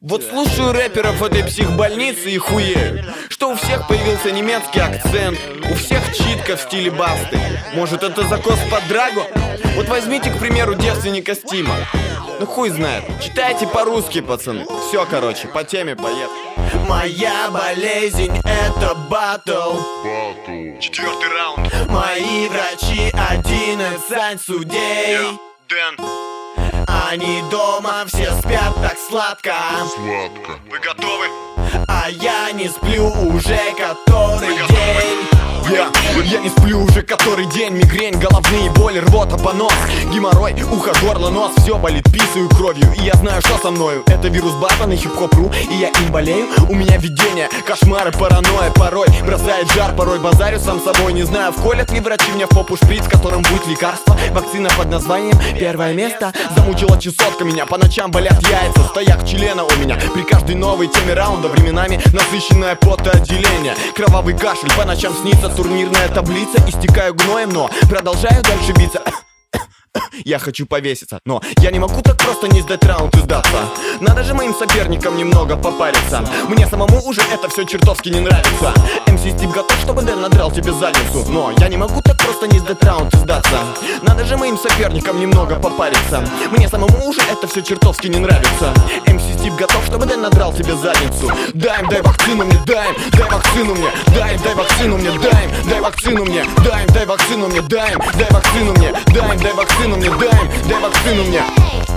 Вот слушаю рэперов этой психбольницы и хуею, что у всех появился немецкий акцент, у всех читка в стиле Басты. Может, это закос под Драгу? Вот возьмите, к примеру, девственника Стима. Ну хуй знает, читайте по-русски, пацаны. Все, короче, по теме поехали. Моя болезнь — это батл. Четвертый раунд. Мои врачи — 11 судей. Дэн. Они дома все спят так сладко. Вы готовы? А я не сплю уже который день. Я не сплю уже который день. Мигрень, головные боли, рвота, понос, геморрой, ухо, горло, нос. Все болит, писаю кровью, и я знаю, что со мною. Это вирус Батмана, хип-хоп.ру, и я им болею. У меня видения, кошмары, паранойя. Порой бросает жар, порой базарю сам собой. Не знаю, вколят ли врачи мне в попу шприц, которым будет лекарство. Вакцина под названием «Первое место». Замучила чесотка меня, по ночам болят яйца. Стояк члена у меня при каждой новой теме раунда. Временами насыщенное потоотделение. Кровавый кашель, по ночам снится турнирная таблица. Истекаю гноем, но продолжаю дальше биться. Я хочу повеситься, но я не могу так просто не сдать раунд и сдаться. Надо же моим соперникам немного попариться. Мне самому уже это все чертовски не нравится. МС Стип готов, чтобы Дэн надрал тебе задницу, но я не могу так просто не сдать раунд и сдаться. Надо же моим соперникам немного попариться. Мне самому уже это все чертовски не нравится. МС Стип готов, чтобы Дэн надрал тебе задницу. Дай вакцину мне, дай вакцину мне, дай вакцину мне, дай вакцину мне, дай вакцину мне, дай вакцину мне, дай вакцину мне, дай вакцину мне.